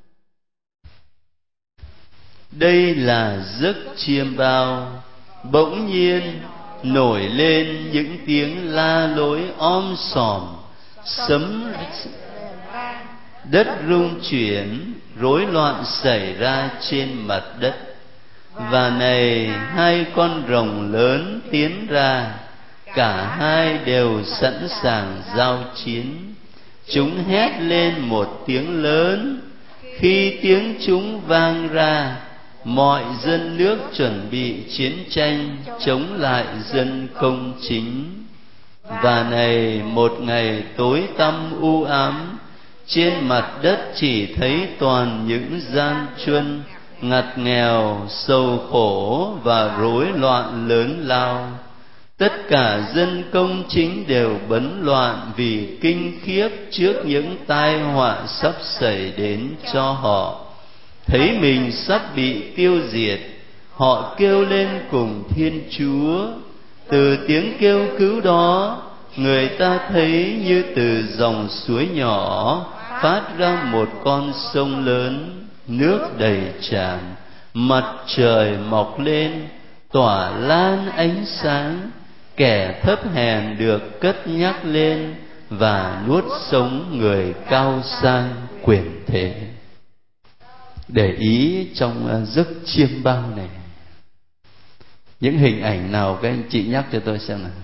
Đây là giấc chiêm bao, bỗng nhiên nổi lên những tiếng la lối om sòm, sấm đất rung chuyển, rối loạn xảy ra trên mặt đất. Và này, hai con rồng lớn tiến ra, cả hai đều sẵn sàng giao chiến. Chúng hét lên một tiếng lớn. Khi tiếng chúng vang ra, mọi dân nước chuẩn bị chiến tranh chống lại dân công chính. Và này, một ngày tối tăm u ám, trên mặt đất chỉ thấy toàn những gian truân, ngặt nghèo, sầu khổ và rối loạn lớn lao. Tất cả dân công chính đều bấn loạn vì kinh khiếp trước những tai họa sắp xảy đến cho họ. Thấy mình sắp bị tiêu diệt, họ kêu lên cùng Thiên Chúa. Từ tiếng kêu cứu đó, người ta thấy như từ dòng suối nhỏ phát ra một con sông lớn, nước đầy tràn. Mặt trời mọc lên, tỏa lan ánh sáng. Kẻ thấp hèn được cất nhắc lên, và nuốt sống người cao sang quyền thế. Để ý trong giấc chiêm bao này, những hình ảnh nào các anh chị nhắc cho tôi xem nào.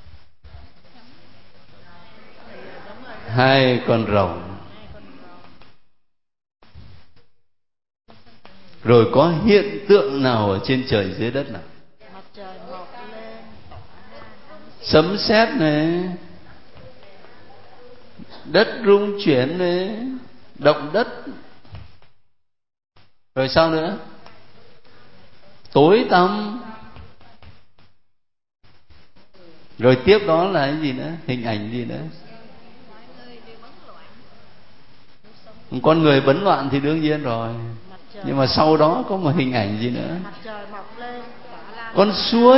2 con rồng. Rồi có hiện tượng nào ở trên trời dưới đất nào? Sấm sét này, đất rung chuyển này, động đất. Rồi sao nữa? Tối tăm. Rồi tiếp đó là cái gì nữa? Hình ảnh gì nữa? Con người bấn loạn thì đương nhiên rồi. Nhưng mà sau đó có một hình ảnh gì nữa? Con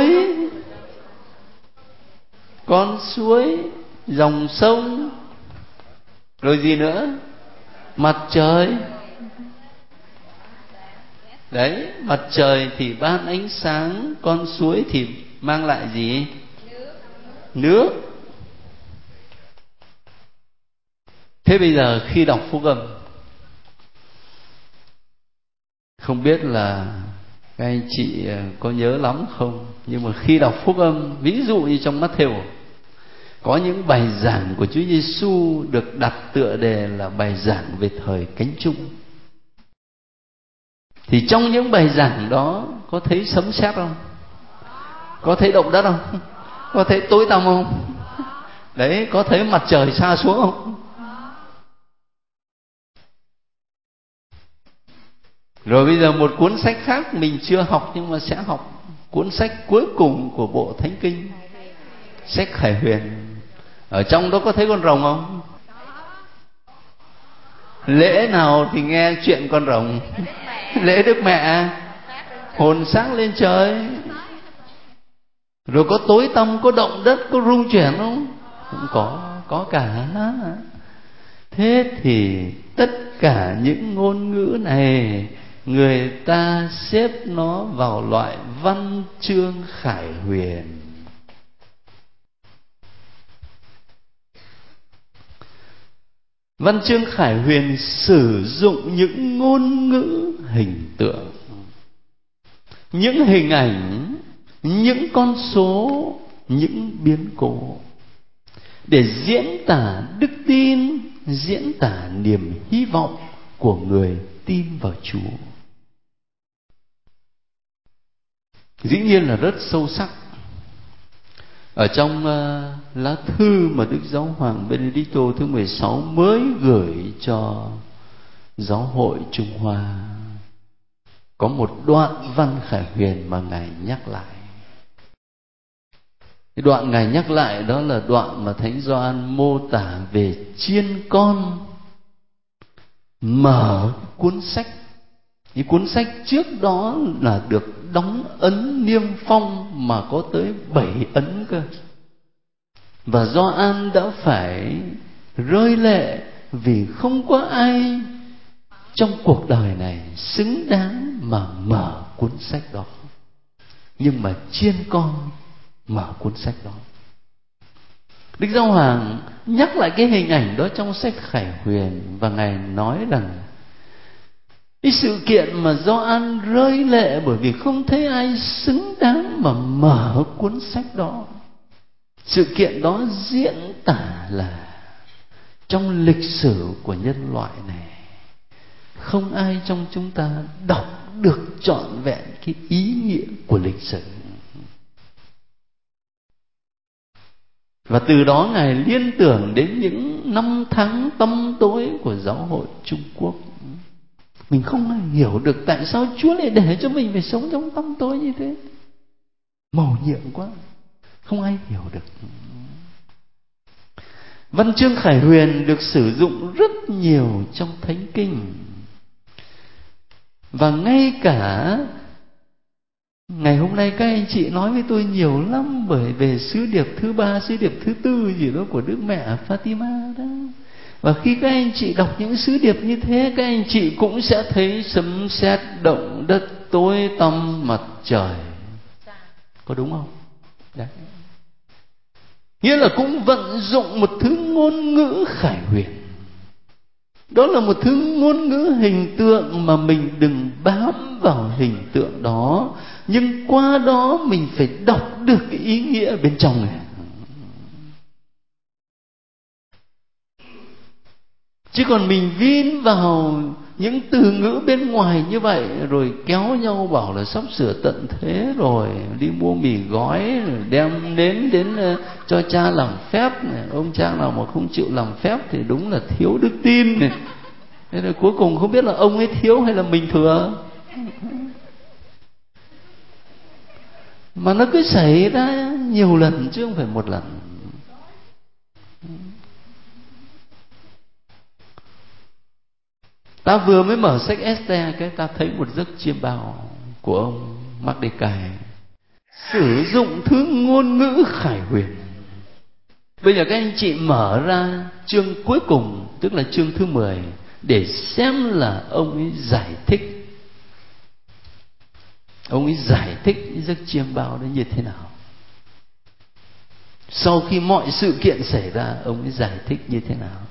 suối, dòng sông. Rồi gì nữa? Mặt trời. Đấy, mặt trời thì ban ánh sáng, con suối thì mang lại gì? Nước. Thế bây giờ khi đọc phúc âm, không biết là các anh chị có nhớ lắm không, nhưng mà khi đọc phúc âm, ví dụ như trong Mát-thêu, có những bài giảng của Chúa Giêsu được đặt tựa đề là bài giảng về thời cánh chung. Thì trong những bài giảng đó có thấy sấm sét không? Có thấy động đất không? Có thấy tối tăm không? Đấy, có thấy mặt trời sa xuống không? Rồi bây giờ một cuốn sách khác mình chưa học nhưng mà sẽ học, cuốn sách cuối cùng của bộ Thánh Kinh, sách Khải Huyền. Ở trong đó có thấy con rồng không? Lễ nào thì nghe chuyện con rồng? Lễ Đức Mẹ, hồn xác lên trời. Rồi có tối tăm, có động đất, có rung chuyển không? Cũng có cả. Thế thì tất cả những ngôn ngữ này người ta xếp nó vào loại văn chương Khải Huyền. Văn chương Khải Huyền sử dụng những ngôn ngữ hình tượng, những hình ảnh, những con số, những biến cố để diễn tả đức tin, diễn tả niềm hy vọng của người tin vào Chúa. Dĩ nhiên là rất sâu sắc. Ở trong lá thư mà Đức Giáo Hoàng Benedicto thứ 16 mới gửi cho Giáo hội Trung Hoa, có một đoạn văn Khải Huyền mà Ngài nhắc lại. Cái đoạn Ngài nhắc lại đó là đoạn mà Thánh Gioan mô tả về chiên con mở cuốn sách. Cái cuốn sách trước đó là được đóng ấn niêm phong mà có tới 7 ấn cơ. Và Gioan đã phải rơi lệ vì không có ai trong cuộc đời này xứng đáng mà mở cuốn sách đó. Nhưng mà chiên con mở cuốn sách đó. Đức Giáo Hoàng nhắc lại cái hình ảnh đó trong sách Khải Huyền, và Ngài nói rằng cái sự kiện mà Gioan rơi lệ bởi vì không thấy ai xứng đáng mà mở cuốn sách đó. Sự kiện đó diễn tả là trong lịch sử của nhân loại này, không ai trong chúng ta đọc được trọn vẹn cái ý nghĩa của lịch sử. Và từ đó Ngài liên tưởng đến những năm tháng tăm tối của Giáo hội Trung Quốc. Mình không hiểu được tại sao Chúa lại để cho mình phải sống trong tăm tối như thế. Mầu nhiệm quá. không ai hiểu được. Văn chương khải huyền được sử dụng rất nhiều trong Thánh Kinh. Và ngay cả ngày hôm nay các anh chị nói với tôi nhiều lắm về sứ điệp thứ 3, sứ điệp thứ 4 gì đó của Đức Mẹ Fatima đó. Và khi các anh chị đọc những sứ điệp như thế, các anh chị cũng sẽ thấy sấm sét động đất, tối tăm mặt trời. Có đúng không? Đấy. Nghĩa là cũng vận dụng một thứ ngôn ngữ khải huyền. Đó là một thứ ngôn ngữ hình tượng mà mình đừng bám vào hình tượng đó, nhưng qua đó mình phải đọc được cái ý nghĩa bên trong này. Chứ còn mình vin vào những từ ngữ bên ngoài như vậy, rồi kéo nhau bảo là sắp sửa tận thế rồi, đi mua mì gói, rồi đem đến cho cha làm phép này. Ông cha nào mà không chịu làm phép thì đúng là thiếu đức tin này. Thế là cuối cùng không biết là ông ấy thiếu hay là mình thừa. Mà nó cứ xảy ra nhiều lần chứ không phải một lần. Ta vừa mới mở sách Esther, cái ta thấy một giấc chiêm bao của ông Mordecai sử dụng thứ ngôn ngữ khải huyền. Bây giờ các anh chị mở ra chương cuối cùng, tức là chương thứ 10, để xem là ông ấy giải thích. Ông ấy giải thích giấc chiêm bao đó như thế nào. Sau khi mọi sự kiện xảy ra, ông ấy giải thích như thế nào.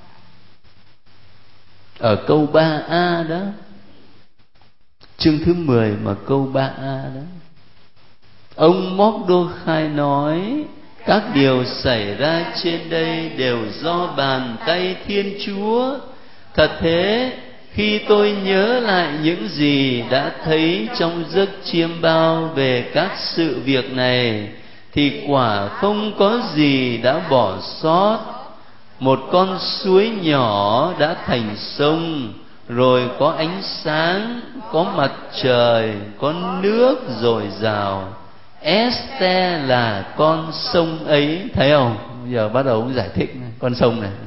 Ở câu 3a đó, chương thứ 10 mà câu 3a đó, ông Mordecai nói: các điều xảy ra trên đây đều do bàn tay Thiên Chúa. Thật thế, khi tôi nhớ lại những gì đã thấy trong giấc chiêm bao về các sự việc này, thì quả không có gì đã bỏ sót. Một con suối nhỏ đã thành sông, rồi có ánh sáng, có mặt trời, có nước dồi dào. Esther là con sông ấy. Thấy không? Bây giờ bắt đầu ông giải thích con sông này.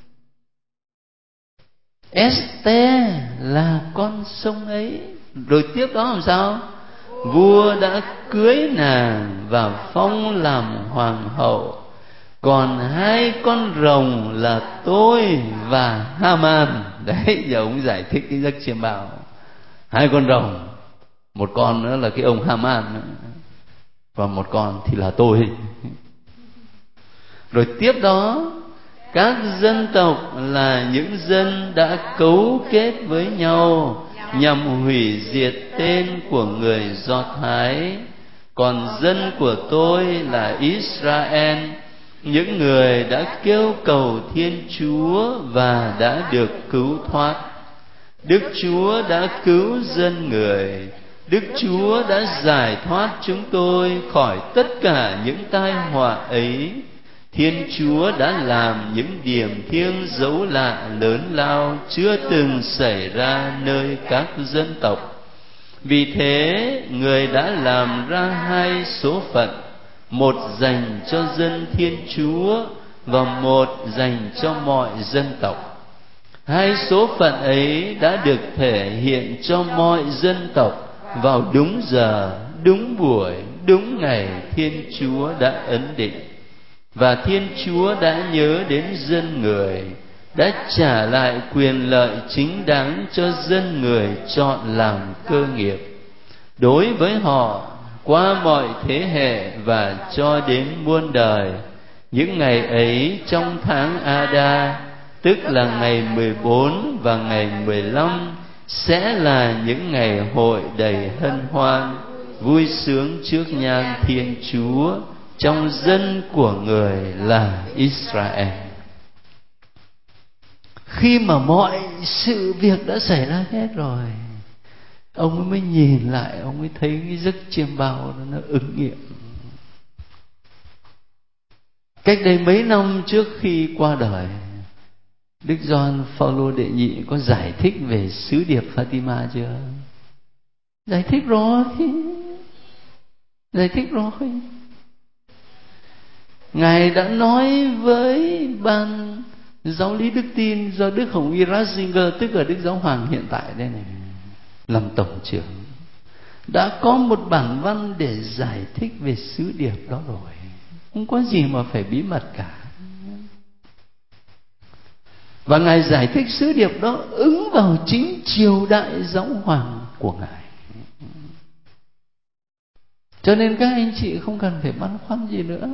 Esther là con sông ấy. Rồi tiếp đó làm sao? Vua đã cưới nàng và phong làm hoàng hậu. Còn 2 con rồng là tôi và Haman. Đấy, giờ ông giải thích cái giấc chiêm bao. 2 con rồng, một con nữa là cái ông Haman, và một con thì là tôi. Rồi tiếp đó, các dân tộc là những dân đã cấu kết với nhau nhằm hủy diệt tên của người Do Thái. Còn dân của tôi là Israel, những người đã kêu cầu Thiên Chúa và đã được cứu thoát. Đức Chúa đã cứu dân người. Đức Chúa đã giải thoát chúng tôi khỏi tất cả những tai họa ấy. Thiên Chúa đã làm những điềm thiêng dấu lạ lớn lao chưa từng xảy ra nơi các dân tộc. Vì thế, người đã làm ra 2 số phận, một dành cho dân Thiên Chúa và một dành cho mọi dân tộc. 2 số phận ấy đã được thể hiện cho mọi dân tộc vào đúng giờ, đúng buổi, đúng ngày Thiên Chúa đã ấn định. Và Thiên Chúa đã nhớ đến dân người, đã trả lại quyền lợi chính đáng cho dân người chọn làm cơ nghiệp đối với họ qua mọi thế hệ và cho đến muôn đời. Những ngày ấy trong tháng Ada, tức là ngày 14 và ngày 15, sẽ là những ngày hội đầy hân hoan, vui sướng trước nhan Thiên Chúa trong dân của người là Israel. Khi mà mọi sự việc đã xảy ra hết rồi, ông mới nhìn lại, ông mới thấy cái giấc chiêm bao đó nó ứng nghiệm. Cách đây mấy năm trước khi qua đời, Đức Gioan Phaolô đệ nhị có giải thích về sứ điệp Fatima chưa? Giải thích rồi. Ngài đã nói với ban giáo lý đức tin do Đức Hồng Y Ratzinger, tức là Đức Giáo Hoàng hiện tại đây này, làm tổng trưởng, đã có một bản văn để giải thích về sứ điệp đó rồi. Không có gì mà phải bí mật cả. Và Ngài giải thích sứ điệp đó ứng vào chính triều đại giáo hoàng của Ngài. Cho nên các anh chị không cần phải băn khoăn gì nữa.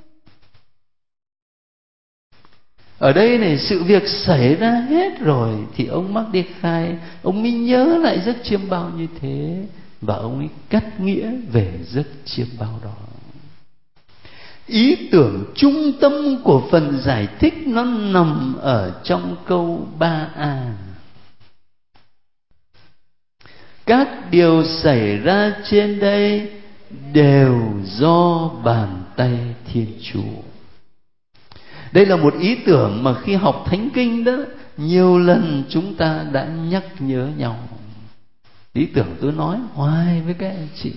Ở đây này, sự việc xảy ra hết rồi thì ông Mác-đê-khai, ông mới nhớ lại giấc chiêm bao như thế, và ông ấy cắt nghĩa về giấc chiêm bao đó. Ý tưởng trung tâm của phần giải thích nó nằm ở trong câu 3a. Các điều xảy ra trên đây đều do bàn tay Thiên Chúa. Đây là một ý tưởng mà khi học Thánh Kinh đó, nhiều lần chúng ta đã nhắc nhớ nhau. Ý tưởng tôi nói hoài với các anh chị.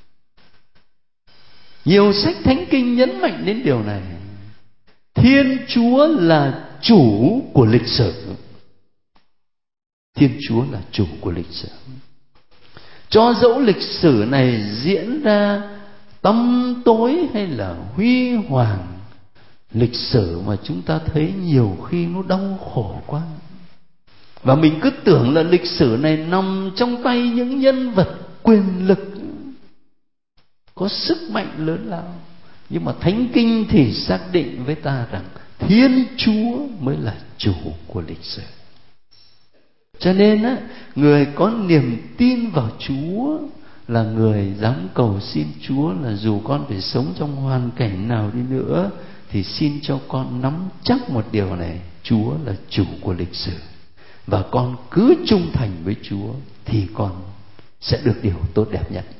Nhiều sách Thánh Kinh nhấn mạnh đến điều này. Thiên Chúa là chủ của lịch sử. Thiên Chúa là chủ của lịch sử. Cho dẫu lịch sử này diễn ra tăm tối hay là huy hoàng, lịch sử mà chúng ta thấy nhiều khi nó đau khổ quá, và mình cứ tưởng là lịch sử này nằm trong tay những nhân vật quyền lực có sức mạnh lớn lao. Nhưng mà Thánh Kinh thì xác định với ta rằng Thiên Chúa mới là chủ của lịch sử. Cho nên á, người có niềm tin vào Chúa là người dám cầu xin Chúa là dù con phải sống trong hoàn cảnh nào đi nữa thì xin cho con nắm chắc một điều này: Chúa là chủ của lịch sử, và con cứ trung thành với Chúa thì con sẽ được điều tốt đẹp nhất.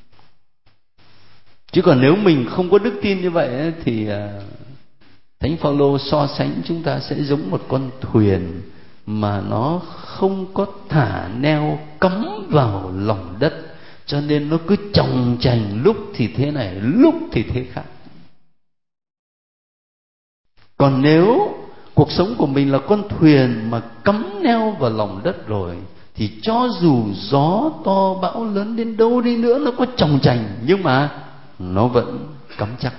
Chứ còn nếu mình không có đức tin như vậy thì Thánh Phaolô so sánh chúng ta sẽ giống một con thuyền mà nó không có thả neo cắm vào lòng đất, cho nên nó cứ chòng chành, lúc thì thế này, lúc thì thế khác. Còn nếu cuộc sống của mình là con thuyền mà cắm neo vào lòng đất rồi, thì cho dù gió to bão lớn đến đâu đi nữa, nó có chòng chành nhưng mà nó vẫn cắm chắc.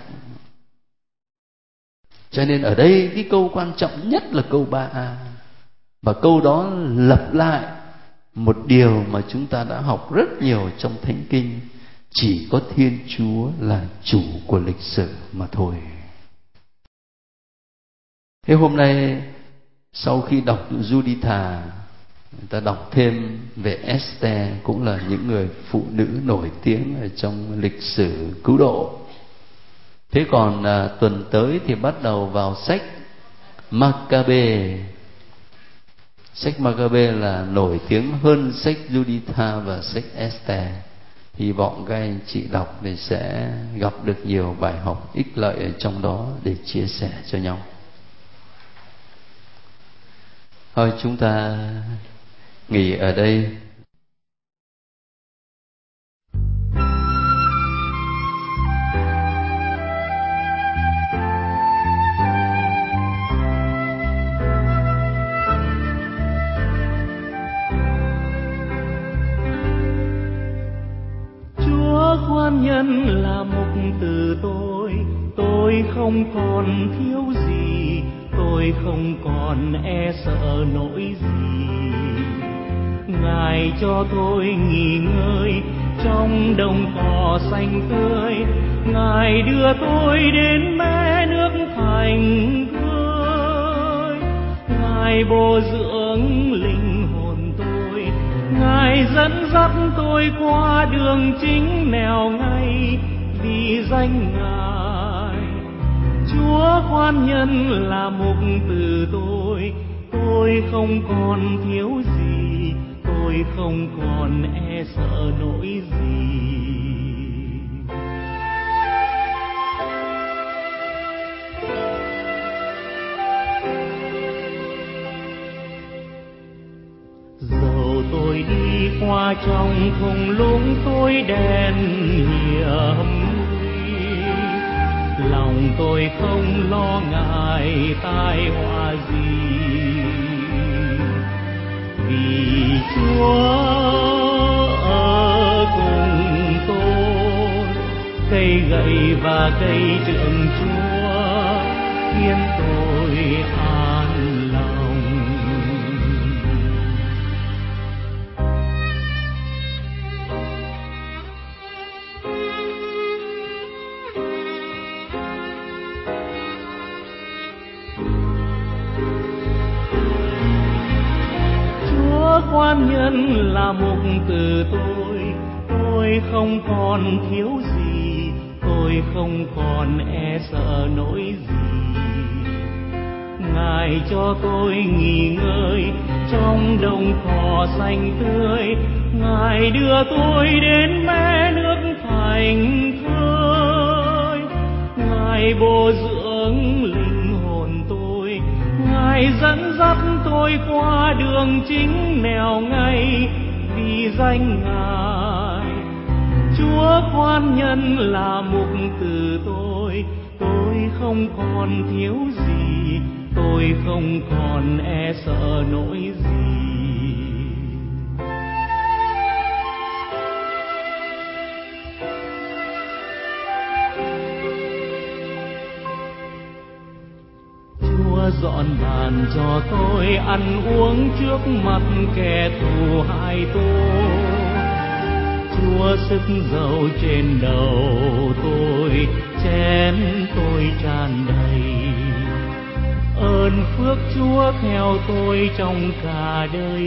Cho nên ở đây cái câu quan trọng nhất là câu 3a. Và câu đó lặp lại một điều mà chúng ta đã học rất nhiều trong Thánh Kinh: chỉ có Thiên Chúa là chủ của lịch sử mà thôi. Thế hôm nay sau khi đọc Giuditta, người ta đọc thêm về Esther, cũng là những người phụ nữ nổi tiếng ở trong lịch sử cứu độ. Thế còn tuần tới thì bắt đầu vào sách Maccabe. Sách Maccabe là nổi tiếng hơn sách Giuditta và sách Esther. Hy vọng các anh chị đọc thì sẽ gặp được nhiều bài học ích lợi ở trong đó để chia sẻ cho nhau. Thôi chúng ta nghỉ ở đây. Chúa khoan nhân là mục từ tôi không còn thiếu gì, tôi không còn e sợ nỗi gì. Ngài cho tôi nghỉ ngơi trong đồng cỏ xanh tươi, Ngài đưa tôi đến mé nước thành thơi. Ngài bồi dưỡng linh hồn tôi, Ngài dẫn dắt tôi qua đường chính nẻo ngay vì danh Ngài. Chúa khoan nhân là mục từ tôi không còn thiếu gì, tôi không còn e sợ nỗi gì. Dẫu tôi đi qua trong thung lũng tối đen hiểm nguy, lòng tôi không lo ngại tai họa gì, vì Chúa ở cùng tôi. Cây gậy và cây trượng Chúa khiến tôi an lòng. Chúa Quan Nhân là mục từ tôi không còn thiếu gì, tôi không còn e sợ nỗi gì. Ngài cho tôi nghỉ ngơi trong đồng cỏ xanh tươi, Ngài đưa tôi đến mé nước thành thơi. Ngài bồi dưỡng linh hồn tôi, Ngài dẫn dắt tôi qua đường chính nẻo ngay vì danh Ngài. Chúa Quan Nhân là mục từ tôi không còn thiếu gì, tôi không còn e sợ nỗi gì. Chúa dọn bàn cho tôi ăn uống trước mặt kẻ thù hại tôi. Chúa sức dầu trên đầu tôi, chén tôi tràn đầy. Ơn phước Chúa theo tôi trong cả đời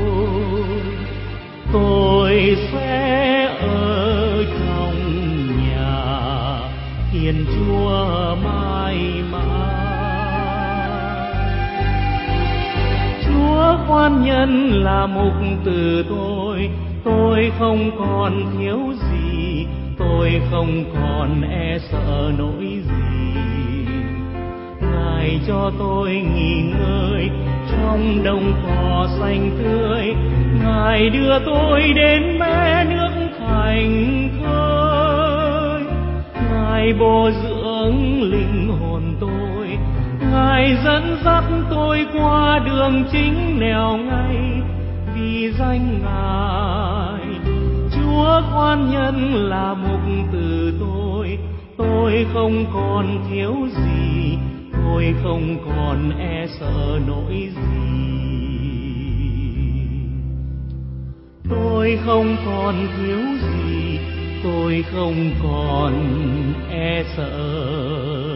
tôi sẽ ở trong nhà hiền Chúa mãi mãi. Chúa Quan Nhân là mục từ tôi không còn thiếu gì, tôi không còn e sợ nỗi gì. Ngài cho tôi nghỉ ngơi trong đồng cỏ xanh tươi, Ngài đưa tôi đến mé nước thành thơi. Ngài bồi dưỡng linh hồn tôi, Ngài dẫn dắt tôi qua đường chính nẻo ngay vì danh Ngài. Chúa Quan Nhân là mục từ tôi không còn thiếu gì, tôi không còn e sợ nỗi gì. Tôi không còn thiếu gì, tôi không còn e sợ